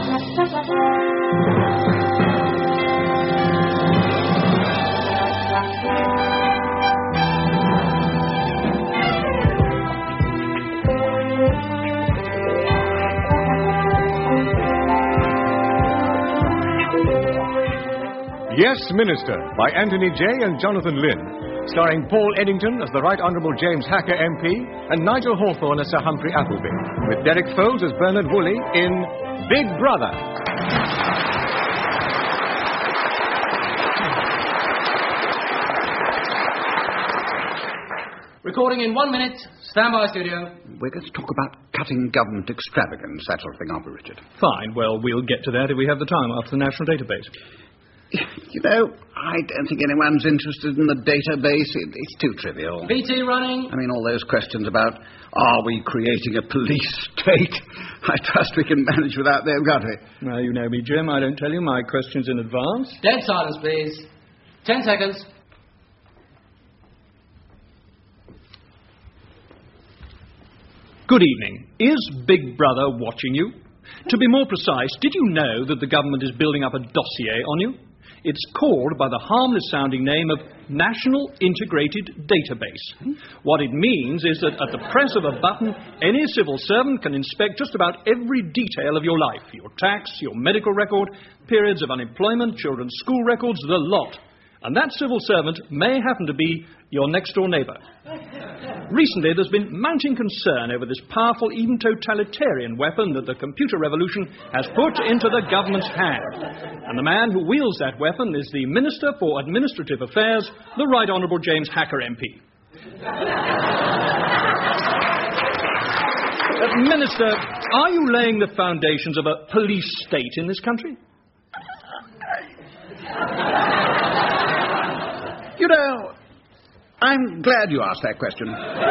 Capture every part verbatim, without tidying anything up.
Yes, Minister, by Anthony Jay and Jonathan Lynn, starring Paul Eddington as the Right Honourable James Hacker M P and Nigel Hawthorne as Sir Humphrey Appleby, with Derek Foles as Bernard Woolley in Big Brother. Recording in one minute. Stand by, studio. We're going to talk about cutting government extravagance, that sort of thing, aren't we, Richard? Fine. Well, we'll get to that if we have the time after the national database. You know, I don't think anyone's interested in the database. It, it's too trivial. B T running? I mean, all those questions about, are we creating a police state? I trust we can manage without them, can't we? Well, you know me, Jim. I don't tell you my questions in advance. Dead silence, please. Ten seconds. Good evening. Is Big Brother watching you? To be more precise, did you know that the government is building up a dossier on you? It's called by the harmless-sounding name of National Integrated Database. What it means is that at the press of a button, any civil servant can inspect just about every detail of your life. Your tax, your medical record, periods of unemployment, children's school records, the lot. And that civil servant may happen to be your next-door neighbour. Recently, there's been mounting concern over this powerful, even totalitarian weapon that the computer revolution has put into the government's hand. And the man who wields that weapon is the Minister for Administrative Affairs, the Right Honourable James Hacker M P. uh, Minister, are you laying the foundations of a police state in this country? You know, I'm glad you asked that question.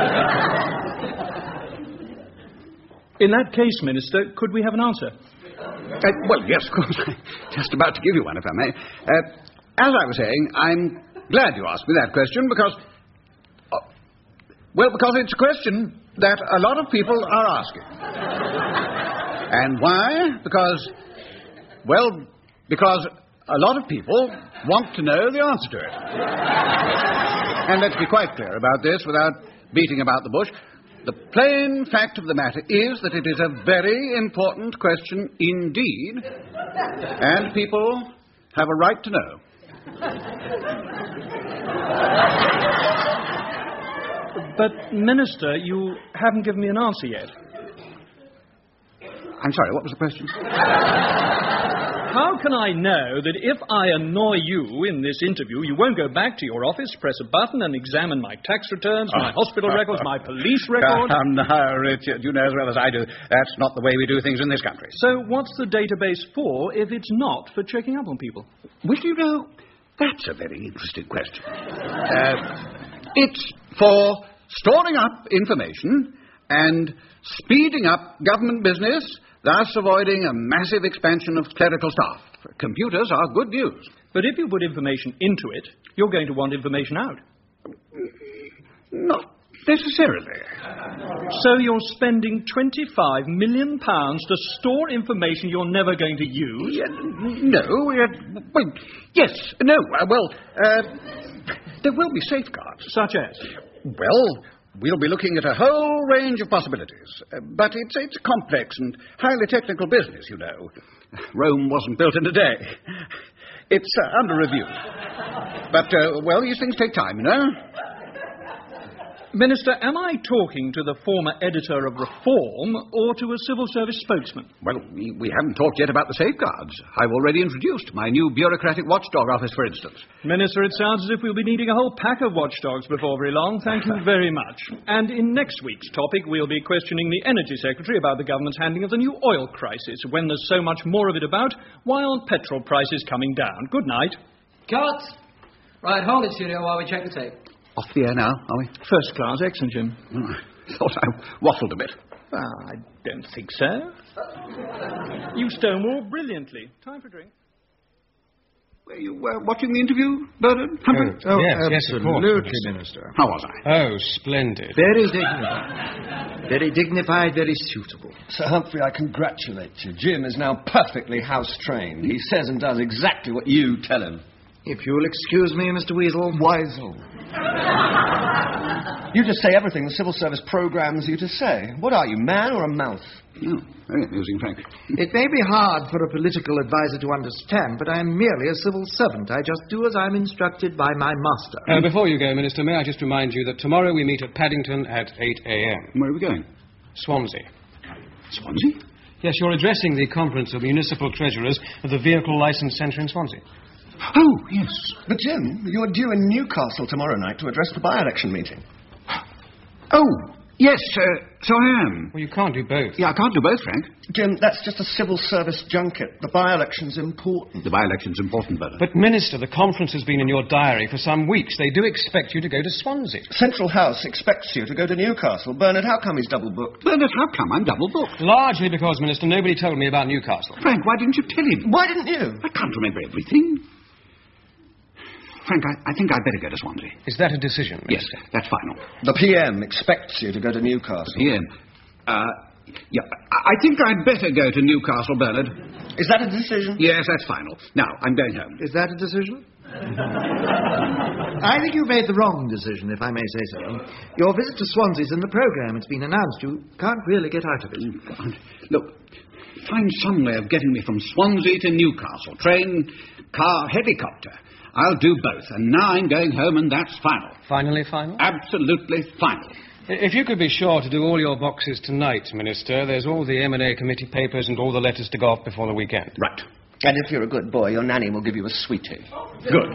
In that case, Minister, could we have an answer? Uh, well, yes, of course. Just about to give you one, if I may. Uh, as I was saying, I'm glad you asked me that question because... Uh, well, because it's a question that a lot of people are asking. And why? Because... Well, because a lot of people want to know the answer to it. And let's be quite clear about this without beating about the bush. The plain fact of the matter is that it is a very important question indeed, and people have a right to know. But, Minister, you haven't given me an answer yet. I'm sorry, what was the question? How can I know that if I annoy you in this interview, you won't go back to your office, press a button, and examine my tax returns, my hospital records, my police records? Come now, Richard, you know as well as I do, that's not the way we do things in this country. So what's the database for if it's not for checking up on people? Well, you know, that's a very interesting question. uh, it's for storing up information and speeding up government business, thus avoiding a massive expansion of clerical staff. Computers are good news. But if you put information into it, you're going to want information out. Not necessarily. So you're spending twenty-five million pounds to store information you're never going to use? Yeah, no, uh, well, yes, no, uh, well, uh, there will be safeguards. Such as? Well, we'll be looking at a whole range of possibilities. Uh, but it's, it's a complex and highly technical business, you know. Rome wasn't built in a day. It's uh, under review. But, uh, well, these things take time, you know. Minister, am I talking to the former editor of Reform or to a civil service spokesman? Well, we, we haven't talked yet about the safeguards. I've already introduced my new bureaucratic watchdog office, for instance. Minister, it sounds as if we'll be needing a whole pack of watchdogs before very long. Thank you very much. And in next week's topic, we'll be questioning the Energy Secretary about the government's handling of the new oil crisis, when there's so much more of it about, while petrol prices coming down. Good night. Cut! Right, hold it, studio, while we check the tape. Off the air now, are we? First class, excellent, Jim. Oh, I thought I waffled a bit. Ah, I don't think so. You stonewall brilliantly. Time for a drink. Were you uh, watching the interview, Bernard? Oh, oh yes, absolutely, yes, of course, Minister. How was I? Oh, splendid. Very dignified. Very dignified, very suitable. Sir Humphrey, I congratulate you. Jim is now perfectly house-trained. He says and does exactly what you tell him. If you'll excuse me, Mister Weasel. Weasel. You just say everything the civil service programs you to say. What are you, man or a mouse? Oh, very amusing, Frank. It may be hard for a political advisor to understand, but I am merely a civil servant. I just do as I'm instructed by my master. Uh, before you go, Minister, may I just remind you that tomorrow we meet at Paddington at eight a.m. Where are we going? Swansea. Swansea? Yes, you're addressing the conference of municipal treasurers of the Vehicle Licence Centre in Swansea. Oh, yes. But, Jim, you're due in Newcastle tomorrow night to address the by-election meeting. Oh, yes, uh, so I am. Well, you can't do both. Yeah, I can't do both, Frank. Jim, that's just a civil service junket. The by-election's important. The by-election's important, Bernard. But, Minister, the conference has been in your diary for some weeks. They do expect you to go to Swansea. Central House expects you to go to Newcastle. Bernard, how come he's double-booked? Bernard, how come I'm double-booked? Largely because, Minister, nobody told me about Newcastle. Frank, why didn't you tell him? Why didn't you? I can't remember everything. Frank, I, I think I'd better go to Swansea. Is that a decision, Yes, Minister? that's final. The P M expects you to go to Newcastle. P M Uh, yeah, I I think I'd better go to Newcastle, Bernard. Is that a decision? Yes, that's final. Now, I'm going home. Is that a decision? I think you made the wrong decision, if I may say so. Your visit to Swansea's in the programme. It's been announced. You can't really get out of it. Oh, God. Look, find some way of getting me from Swansea to Newcastle. Train, car, helicopter. I'll do both. And now I'm going home, and that's final. Finally final? Absolutely final. If you could be sure to do all your boxes tonight, Minister, there's all the M and A committee papers and all the letters to go off before the weekend. Right. And if you're a good boy, your nanny will give you a sweetie. Good.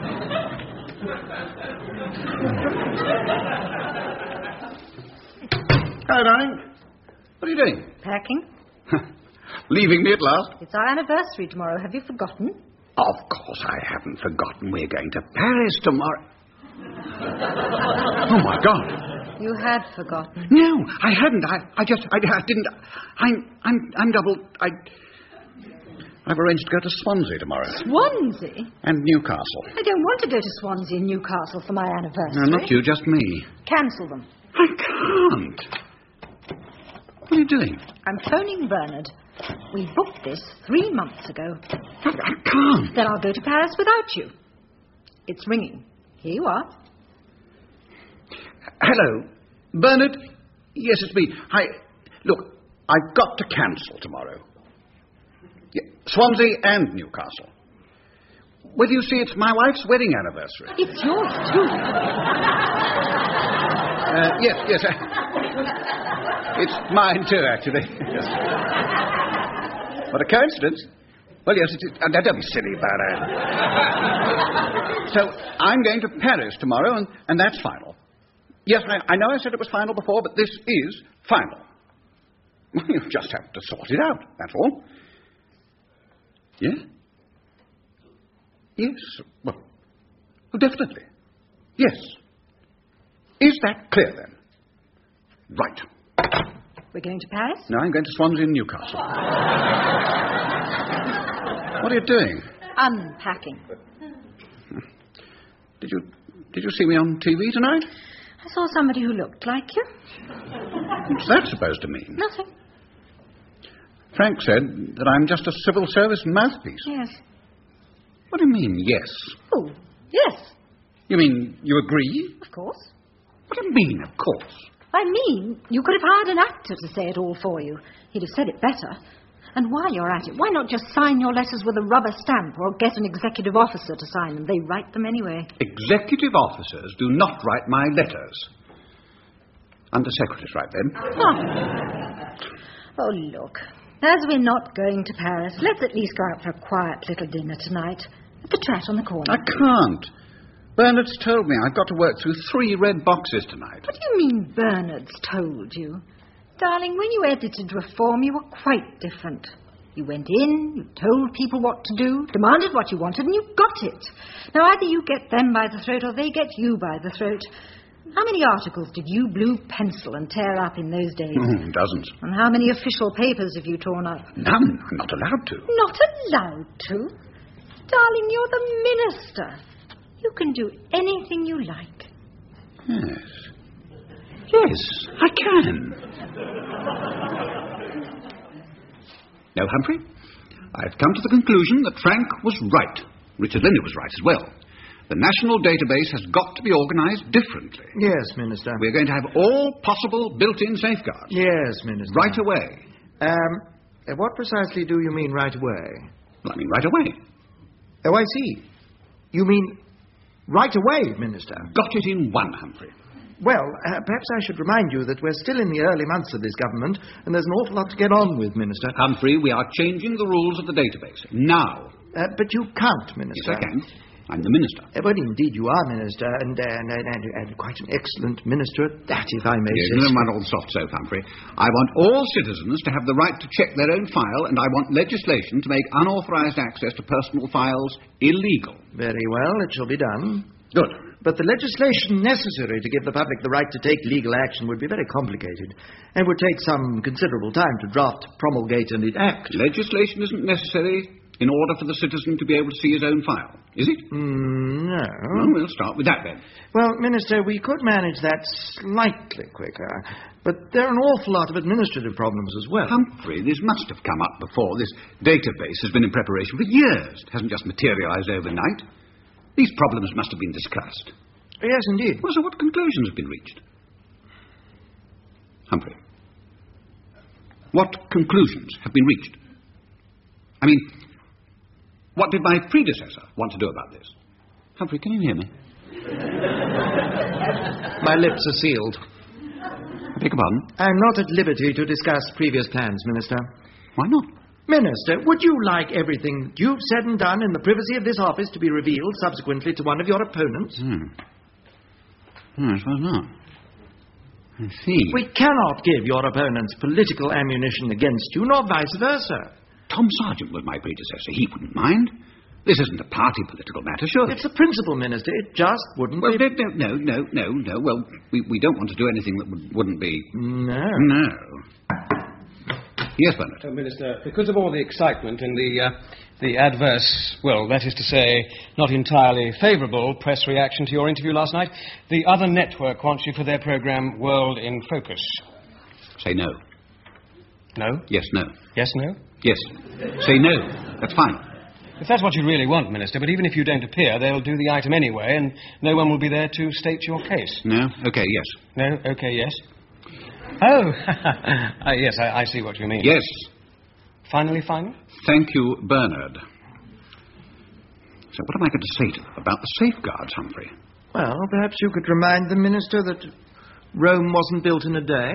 Hello, darling. What are you doing? Packing. Leaving me at last? It's our anniversary tomorrow. Have you forgotten? Of course I haven't forgotten. We're going to Paris tomorrow. Oh, my God. You had forgotten. No, I hadn't. I, I just, I, I didn't. I'm, I'm, I'm double. I, I've arranged to go to Swansea tomorrow. Swansea? And Newcastle. I don't want to go to Swansea and Newcastle for my anniversary. No, not you, just me. Cancel them. I can't. What are you doing? I'm phoning Bernard. We booked this three months ago. I, I can't. Then I'll go to Paris without you. It's ringing. Here you are. Hello, Bernard? Yes, it's me. I... Look, I've got to cancel tomorrow. Yeah, Swansea and Newcastle. Well, you see, it's my wife's wedding anniversary. It's yours, too. Uh, yes, yes. Uh, it's mine, too, actually. Yes. What a coincidence. Well, yes, it is. Uh, don't be silly about it. So, I'm going to Paris tomorrow, and, and that's final. Yes, I, I know I said it was final before, but this is final. You just have to sort it out, that's all. Yeah? Yes. Well, well, definitely. Yes. Is that clear, then? Right. We're going to Paris? No, I'm going to Swansea and Newcastle. What are you doing? Unpacking. Did you did you see me on T V tonight? I saw somebody who looked like you. What's that supposed to mean? Nothing. Frank said that I'm just a civil service mouthpiece. Yes. What do you mean, yes? Oh, yes. You mean you agree? Of course. What do you mean, of course? I mean, you could have hired an actor to say it all for you. He'd have said it better. And while you're at it, why not just sign your letters with a rubber stamp or get an executive officer to sign them? They write them anyway. Executive officers do not write my letters. Undersecretaries write them. Oh. Oh, look. As we're not going to Paris, let's at least go out for a quiet little dinner tonight. At the Trat on the corner. I can't. Bernard's told me I've got to work through three red boxes tonight. What do you mean Bernard's told you? Darling, when you edited Reform, you were quite different. You went in, you told people what to do, demanded what you wanted, and you got it. Now, either you get them by the throat or they get you by the throat. How many articles did you blue pencil and tear up in those days? Mm, dozens. And how many official papers have you torn up? None. I'm not allowed to. Not allowed to? Darling, you're the minister. You can do anything you like. Yes. Yes, I can. No, Humphrey, I've come to the conclusion that Frank was right. Richard Linley was right as well. The national database has got to be organised differently. Yes, Minister. We're going to have all possible built-in safeguards. Yes, Minister. Right away. Um, uh, what precisely do you mean right away? Well, I mean right away. Oh, I see. You mean right away, Minister? Got it in one, Humphrey. Well, uh, perhaps I should remind you that we're still in the early months of this government, and there's an awful lot to get on with, Minister. Humphrey, we are changing the rules of the database. Now. Uh, but you can't, Minister. Yes, I can. I'm the minister. Uh, well, indeed, you are Minister, and, uh, and, and, and quite an excellent minister at that, if I may yes, say so. Never mind all the soft soap, Humphrey. I want all citizens to have the right to check their own file, and I want legislation to make unauthorised access to personal files illegal. Very well, it shall be done. Good. But the legislation necessary to give the public the right to take legal action would be very complicated, and would take some considerable time to draft, promulgate, and enact. Legislation isn't necessary in order for the citizen to be able to see his own file, is it? Mm, no. Well, we'll start with that then. Well, Minister, we could manage that slightly quicker, but there are an awful lot of administrative problems as well. Humphrey, this must have come up before. This database has been in preparation for years. It hasn't just materialised overnight. These problems must have been discussed. Yes, indeed. Well, so what conclusions have been reached? Humphrey, what conclusions have been reached? I mean, what did my predecessor want to do about this? Humphrey, can you hear me? My lips are sealed. I beg your pardon? I'm not at liberty to discuss previous plans, Minister. Why not? Minister, would you like everything you've said and done in the privacy of this office to be revealed subsequently to one of your opponents? Hmm. Hmm, I suppose not. I see. We cannot give your opponents political ammunition against you, nor vice versa. Tom Sargent was my predecessor. He wouldn't mind. This isn't a party political matter, surely. It's a principle, Minister. It just wouldn't well, be... No, no, no, no, no. Well, we, we don't want to do anything that would, wouldn't be... No. No. Yes, Bernard. Oh, Minister, because of all the excitement and the, uh, the adverse, well, that is to say, not entirely favourable press reaction to your interview last night, the other network wants you for their programme World in Focus. Say no. No? Yes, no. Yes, no? Yes. Say no. That's fine. If that's what you really want, Minister, but even if you don't appear, they'll do the item anyway, and no one will be there to state your case. No? Okay, yes. No? Okay, yes. Oh, uh, yes, I, I see what you mean. Yes. Finally, final? Thank you, Bernard. So what am I going to say to them about the safeguards, Humphrey? Well, perhaps you could remind the Minister that Rome wasn't built in a day.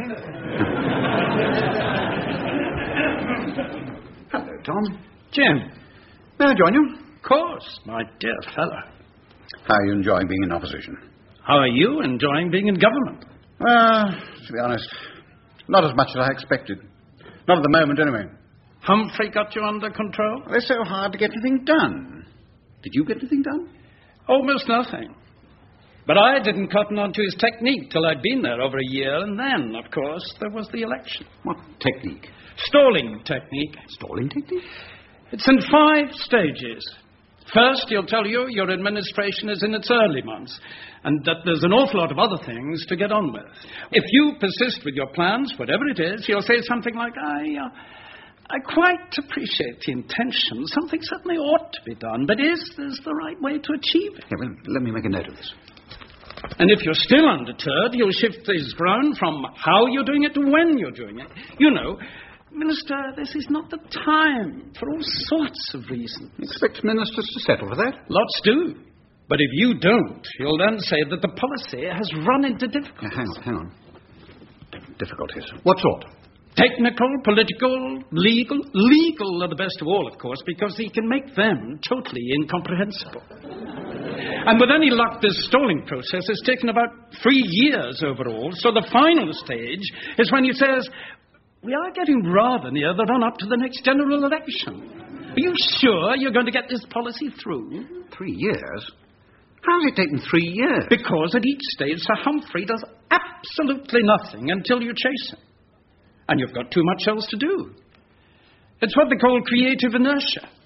Hello, Tom. Jim. May I join you? Of course, my dear fellow. How are you enjoying being in opposition? How are you enjoying being in government? Well, to be honest, not as much as I expected. Not at the moment, anyway. Humphrey got you under control? Well, it's so hard to get anything done. Did you get anything done? Almost nothing. But I didn't cotton on to his technique till I'd been there over a year, and then, of course, there was the election. What technique? Stalling technique. Stalling technique? It's in five stages. First, he'll tell you your administration is in its early months, and that there's an awful lot of other things to get on with. If you persist with your plans, whatever it is, he'll say something like, I, uh, I quite appreciate the intention. Something certainly ought to be done, but is this the right way to achieve it? Yeah, well, let me make a note of this. And if you're still undeterred, he'll shift his ground from how you're doing it to when you're doing it. You know, Minister, this is not the time for all sorts of reasons. Expect ministers to settle for that? Lots do. But if you don't, you'll then say that the policy has run into difficulties. Now, hang on, hang on. Difficulties. What sort? Technical, political, legal. Legal are the best of all, of course, because he can make them totally incomprehensible. And with any luck, this stalling process has taken about three years overall, so the final stage is when he says, we are getting rather near the run-up to the next general election. Are you sure you're going to get this policy through? Three years? How has it taken three years? Because at each stage, Sir Humphrey does absolutely nothing until you chase him. And you've got too much else to do. It's what they call creative inertia.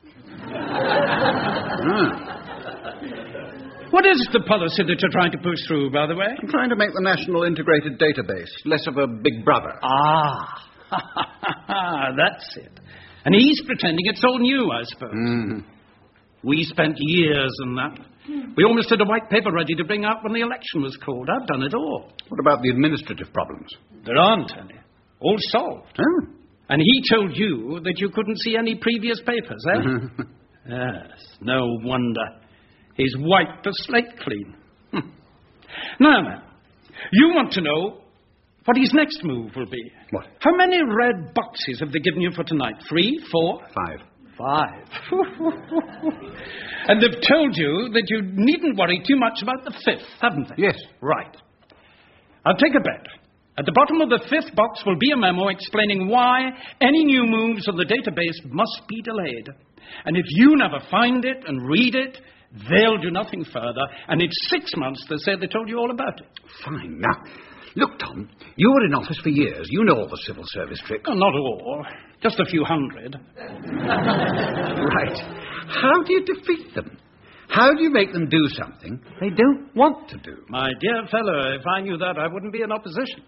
Ah. What is the policy that you're trying to push through, by the way? I'm trying to make the National Integrated Database less of a big brother. Ah, that's it. And he's pretending it's all new, I suppose. Mm. We spent years on that. We almost had a white paper ready to bring out when the election was called. I've done it all. What about the administrative problems? There aren't any. All solved. Oh. And he told you that you couldn't see any previous papers, eh? Yes, no wonder. He's wiped the slate clean. Hm. Now, now, you want to know what his next move will be. What? How many red boxes have they given you for tonight? Three? Four? Five. Five. And they've told you that you needn't worry too much about the fifth, haven't they? Yes. Right. I'll take a bet. At the bottom of the fifth box will be a memo explaining why any new moves on the database must be delayed. And if you never find it and read it, they'll do nothing further. And in six months, they say they told you all about it. Fine. Now, look, Tom, you were in office for years. You know all the civil service tricks. Oh, not all. Just a few hundred. Right. How do you defeat them? How do you make them do something they don't want to do? My dear fellow, if I knew that, I wouldn't be in opposition.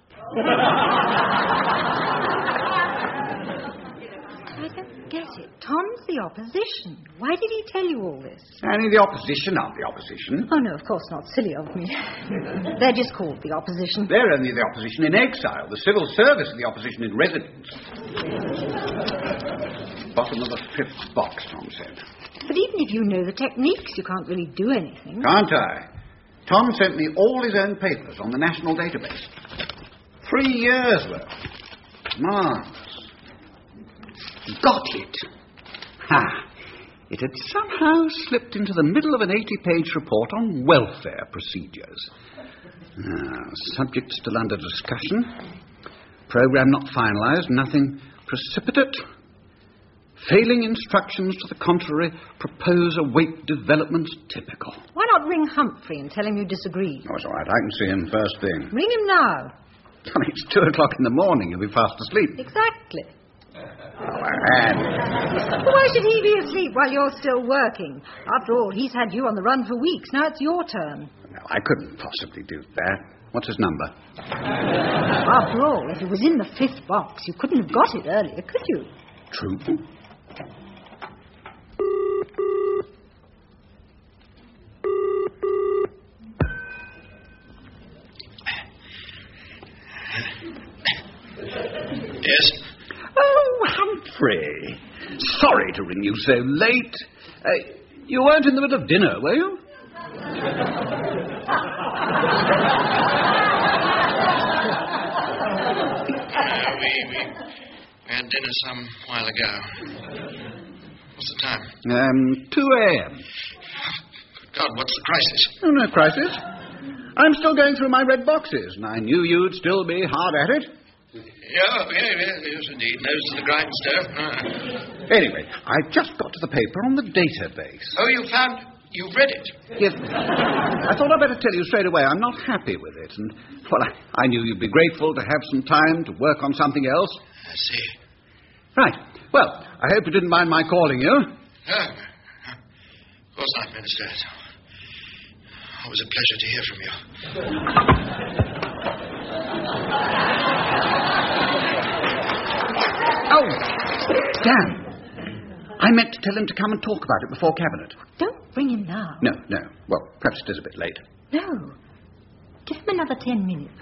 I don't get it. Tom's the opposition. Why did he tell you all this? Only the opposition aren't the opposition. Oh, no, of course not. Silly of me. They're just called the opposition. They're only the opposition in exile. The civil service is the opposition in residence. Bottom of the fifth box, Tom said. But even if you know the techniques, you can't really do anything. Can't I? Tom sent me all his own papers on the national database. Three years' worth. Marvellous. Got it. Ha! It had somehow slipped into the middle of an eighty-page report on welfare procedures. Ah, subject still under discussion. Program not finalised. Nothing precipitate. Failing instructions to the contrary, propose await developments typical. Why not ring Humphrey and tell him you disagree? Oh, it's all right. I can see him first thing. Ring him now. I mean, it's two o'clock in the morning. He'll be fast asleep. Exactly. Oh, Anne. Well, why should he be asleep while you're still working? After all, he's had you on the run for weeks. Now it's your turn. No, I couldn't possibly do that. What's his number? After all, if it was in the fifth box, you couldn't have got it earlier, could you? True. Yes? Oh, Humphrey. Sorry to ring you so late. Uh, you weren't in the middle of dinner, were you? Uh, we, we, we had dinner some while ago. What's the time? Um, two a.m. Good God, what's the crisis? Oh, no crisis. I'm still going through my red boxes, and I knew you'd still be hard at it. Yeah, yeah, yeah, yes, indeed. Nose to the grindstone. Ah. Anyway, I've just got to the paper on the database. Oh, you found... You've read it? Yes. I thought I'd better tell you straight away I'm not happy with it. And, well, I, I knew you'd be grateful to have some time to work on something else. I see. Right. Well, I hope you didn't mind my calling you. No. Of course not, Minister. It's always a pleasure to hear from you. Oh, damn. I meant to tell him to come and talk about it before Cabinet. Don't ring him now. No, no. Well, perhaps it is a bit late. No. Give him another ten minutes.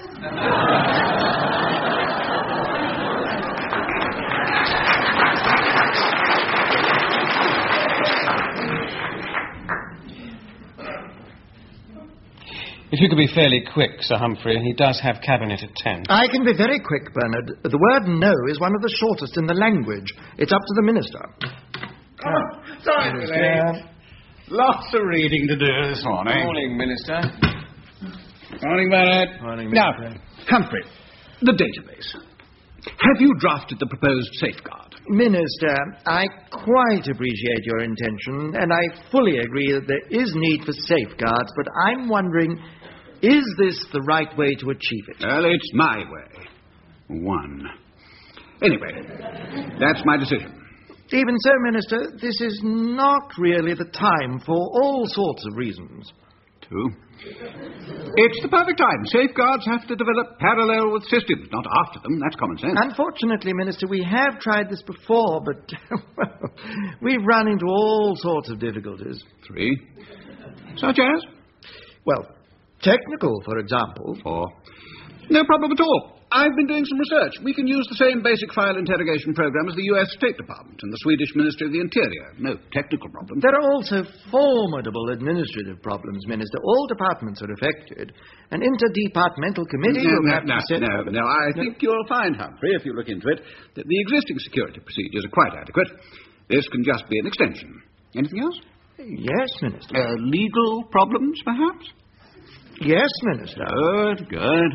If you could be fairly quick, Sir Humphrey. He does have Cabinet at ten. I can be very quick, Bernard. The word no is one of the shortest in the language. It's up to the Minister. Oh, sorry, Minister. Lots of reading to do this morning. Morning, Minister. Morning, Bernard. Morning, Now, Minister. Humphrey, the database. Have you drafted the proposed safeguard? Minister, I quite appreciate your intention, and I fully agree that there is need for safeguards, but I'm wondering, is this the right way to achieve it? Well, it's my way. One. Anyway, that's my decision. Even so, Minister, this is not really the time for all sorts of reasons. True. It's the perfect time. Safeguards have to develop parallel with systems, not after them. That's common sense. Unfortunately, Minister, we have tried this before, but well, we've run into all sorts of difficulties. Three. Such as? Well, technical, for example. Four. No problem at all. I've been doing some research. We can use the same basic file interrogation program as the U S State Department and the Swedish Ministry of the Interior. No technical problem. There are also formidable administrative problems, Minister. All departments are affected. An interdepartmental committee No, will no, have no, to set... no, no. I no. think you'll find, Humphrey, if you look into it, that the existing security procedures are quite adequate. This can just be an extension. Anything else? Yes, Minister. Uh, legal problems, perhaps? Yes, Minister. Good, good.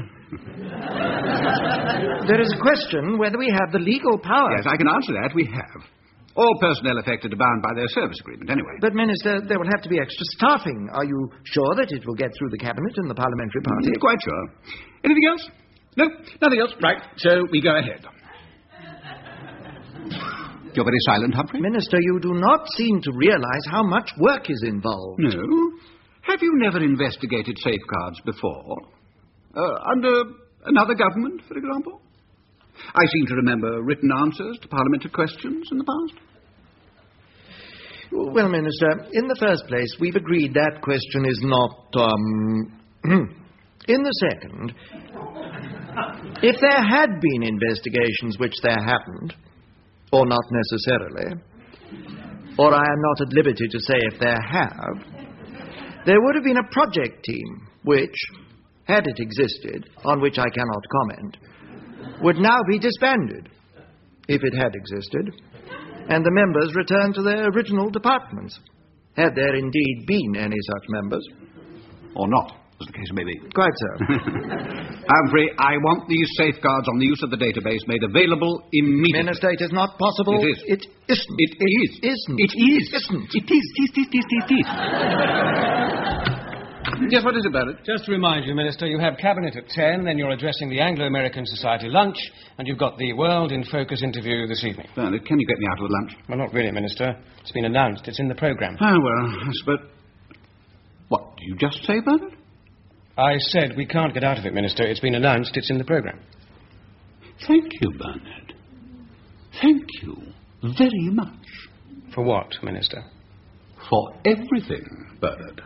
There is a question whether we have the legal power. Yes, I can answer that. We have. All personnel affected are bound by their service agreement, anyway. But, Minister, there will have to be extra staffing. Are you sure that it will get through the Cabinet and the Parliamentary Party? Mm, quite sure. Anything else? No, nothing else. Right, so we go ahead. You're very silent, Humphrey. Minister, you do not seem to realize how much work is involved. No? Have you never investigated safeguards before? Uh, under another government, for example? I seem to remember written answers to parliamentary questions in the past. Well, Minister, in the first place, we've agreed that question is not, um... in the second, if there had been investigations, which there haven't, or not necessarily, or I am not at liberty to say if there have, there would have been a project team which, had it existed, on which I cannot comment, would now be disbanded, if it had existed, and the members returned to their original departments, had there indeed been any such members. Or not, as the case may be. Quite so. Humphrey, I want these safeguards on the use of the database made available immediately. Minister, it is not possible. It is. It isn't. It, it is. Isn't. It is. It isn't. It is. It is. It is. It is. Yes, what is it, Barrett? Just to remind you, Minister, you have Cabinet at ten, then you're addressing the Anglo-American Society lunch, and you've got the World in Focus interview this evening. Barrett, can you get me out of the lunch? Well, not really, Minister. It's been announced. It's in the programme. Oh, well, I suppose... What, did you just say, Barrett? I said we can't get out of it, Minister. It's been announced. It's in the programme. Thank you, Bernard. Thank you very much. For what, Minister? For everything, Bernard.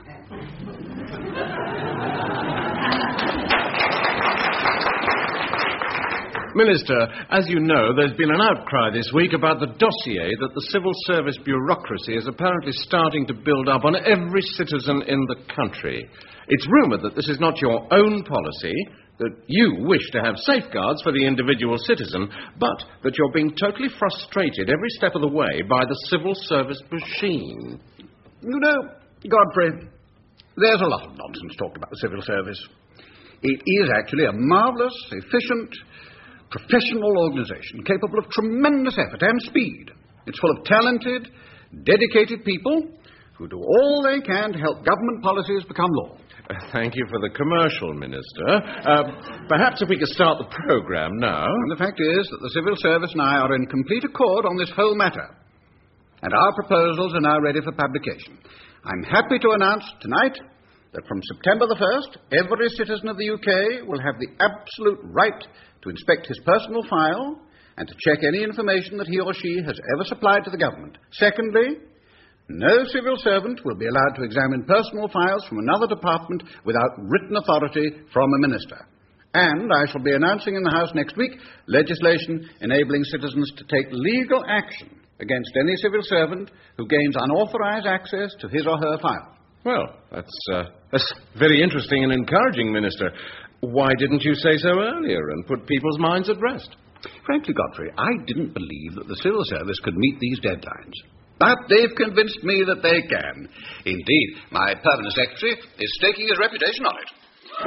Minister, as you know, there's been an outcry this week about the dossier that the civil service bureaucracy is apparently starting to build up on every citizen in the country. It's rumoured that this is not your own policy, that you wish to have safeguards for the individual citizen, but that you're being totally frustrated every step of the way by the civil service machine. You know, Godfrey, there's a lot of nonsense talked about the civil service. It is actually a marvellous, efficient, professional organisation capable of tremendous effort and speed. It's full of talented, dedicated people who do all they can to help government policies become law. Uh, thank you for the commercial, Minister. Uh, perhaps if we could start the programme now. And the fact is that the civil service and I are in complete accord on this whole matter. And our proposals are now ready for publication. I'm happy to announce tonight that from September the first, every citizen of the U K will have the absolute right to inspect his personal file and to check any information that he or she has ever supplied to the government. Secondly, no civil servant will be allowed to examine personal files from another department without written authority from a minister. And I shall be announcing in the House next week legislation enabling citizens to take legal action against any civil servant who gains unauthorized access to his or her file. Well, that's, uh, that's very interesting and encouraging, Minister. Why didn't you say so earlier and put people's minds at rest? Frankly, Godfrey, I didn't believe that the civil service could meet these deadlines. But they've convinced me that they can. Indeed, my permanent secretary is staking his reputation on it.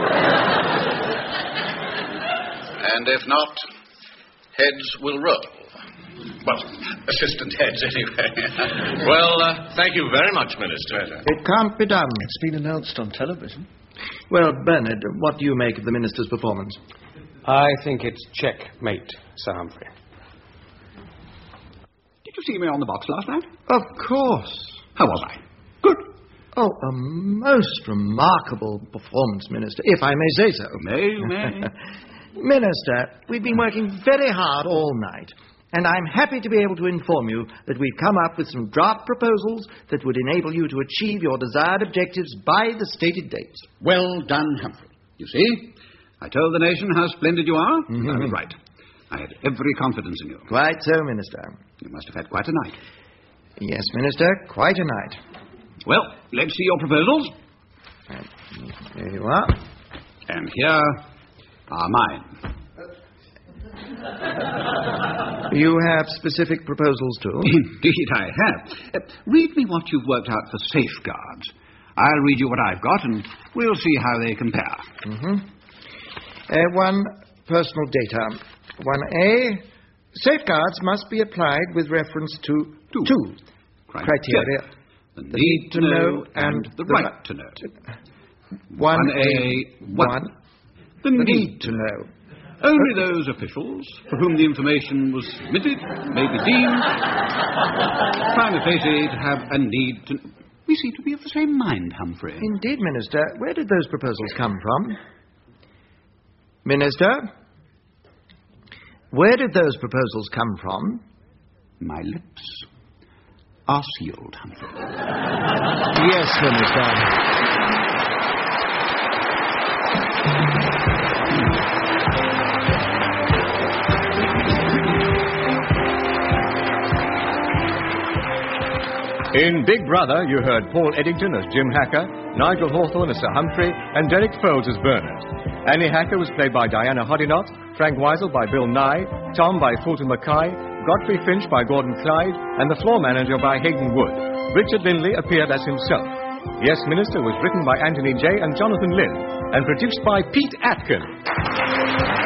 And if not, heads will roll. Well, assistant heads, anyway. Well, uh, thank you very much, Minister. It can't be done. It's been announced on television. Well, Bernard, what do you make of the Minister's performance? I think it's checkmate, Sir Humphrey. Did you see me on the box last night? Of course. How was I? Good. Oh, a most remarkable performance, Minister, if I may say so. May, you may. Minister, we've been working very hard all night, and I'm happy to be able to inform you that we've come up with some draft proposals that would enable you to achieve your desired objectives by the stated dates. Well done, Humphrey. You see, I told the nation how splendid you are. Mm-hmm. I was right. I had every confidence in you. Quite so, Minister. You must have had quite a night. Yes, Minister, quite a night. Well, let's see your proposals. There you are. And here are mine. You have specific proposals, too? Indeed, I have. Uh, read me what you've worked out for safeguards. I'll read you what I've got, and we'll see how they compare. Mm-hmm. Uh, one, personal data. one A, safeguards must be applied with reference to two, two criteria. criteria. The, the need, need to know, know and the, the right, right to know. one A, one, one. The, the need, need to know. Only those officials for whom the information was submitted may be deemed prima facie to have a need to... We seem to be of the same mind, Humphrey. Indeed, Minister. Where did those proposals come from? Minister? Where did those proposals come from? My lips are sealed, Humphrey. Yes, Minister. In Big Brother, you heard Paul Eddington as Jim Hacker, Nigel Hawthorne as Sir Humphrey, and Derek Foles as Bernard. Annie Hacker was played by Diana Hoddinott, Frank Weisel by Bill Nye, Tom by Fulton Mackay, Godfrey Finch by Gordon Clyde, and The Floor Manager by Hayden Wood. Richard Lindley appeared as himself. Yes, Minister was written by Anthony Jay and Jonathan Lynn, and produced by Pete Atkin.